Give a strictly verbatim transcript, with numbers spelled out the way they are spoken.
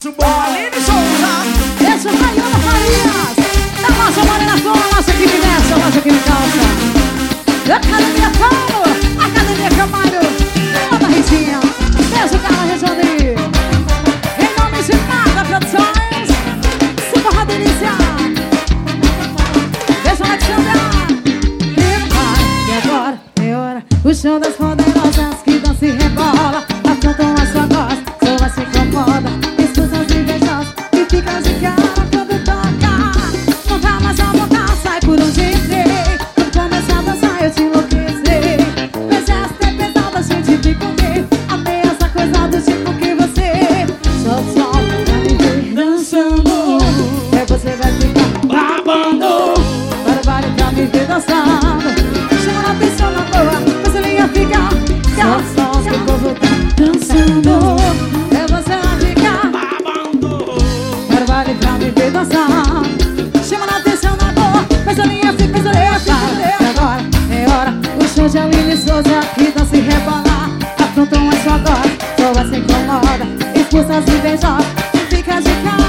Aline Souza. Esse é o Raiana Farias. Da nossa Morena Flor, a nossa equipe dessa, a nossa equipe calça. Academia Paulo, Academia Camargo, Ana Rizinha. Beijo, Carla Resone. Em nome de Nada Produções, Super Radilícia. Beijo, Alexandra. E vai, e agora é hora. O show das poderosas que dança e rebola. Afrontam a sua voz, sua se incomoda. Fica de cara quando toca. Não dá mais a voltar, sai por onde entrei. Quando começa a dançar eu te enlouquecer. Mas essa é pesada, a gente fica o quê? Amei essa coisa do tipo que você só só pra me ver dançando. Aí você vai ficar babando. Para vale pra me ver dançando. Chama a atenção na boa, mas ele ia ficar só só que o povo tá dançando. Aí você vai ficar vale pra me ver dançar. Chama na atenção na boa, mas a linha fica, mas a linha fica. E agora é hora, o show de Aline Souza que dança e rebola. Afrontam a sua voz, só se incomoda. Expulsa as invejosas, fica de cara.